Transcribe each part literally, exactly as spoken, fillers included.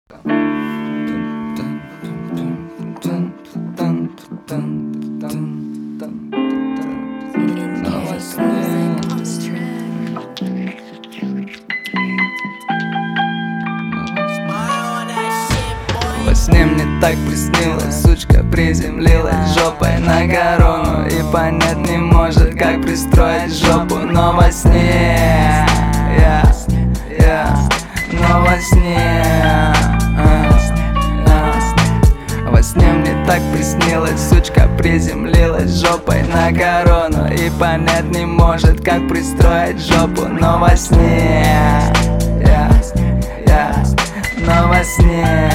Во сне мне так приснилось, сучка приземлилась жопой на корону и понять не может, как пристроить жопу. Но во сне, я, я, но во сне, а, а. Во сне мне так приснилось, сучка приземлилась жопой на корону и понять не может, как пристроить жопу. Но во сне, я, я, но во сне.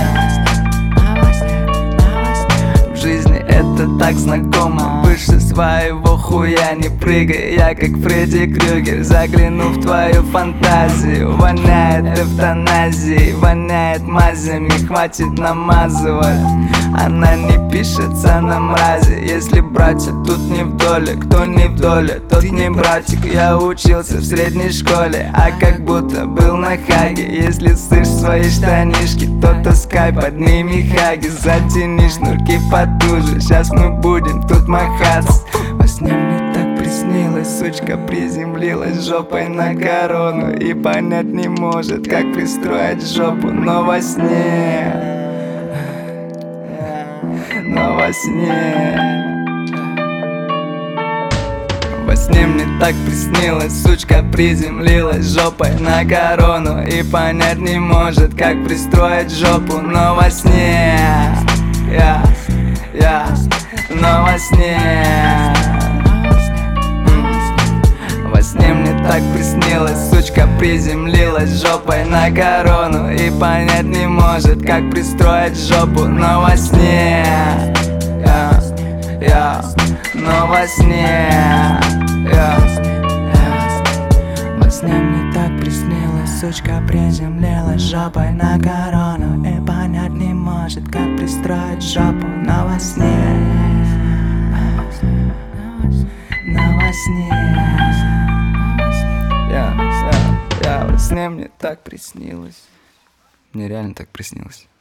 В жизни это так знакомо, выше своего хуя не прыгай. Я как Фредди Крюгер, загляну в твою фантазию. Воняет эвтаназией, воняет мазями, хватит намазывать. Она не пишется на мразе. Если братья тут не в доле, кто не в доле, тот не братик. Я учился в средней школе, а как будто был на Хаге. Если слышь свои штанишки, то таскай под ними хаги. Затяни шнурки потуже, сейчас мы будем тут махаться. Во сне мне так приснилось, сучка приземлилась жопой на корону и понять не может, как пристроить жопу. Но во сне, но во сне. Во сне мне так приснилось, сучка приземлилась жопой на корону и понять не может, как пристроить жопу. Но во сне, я, я, но во сне. Во сне мне так приснилось, сучка приземлилась жопой на корону и понять не может, как пристроить жопу. Но во сне, я, я, но во сне, я, я. Во сне мне так приснилось, сучка приземлилась жопой на корону и понять не может, как пристроить жопу. Но во сне, но во сне. Я, я, я, во сне мне так приснилось. Мне реально так приснилось.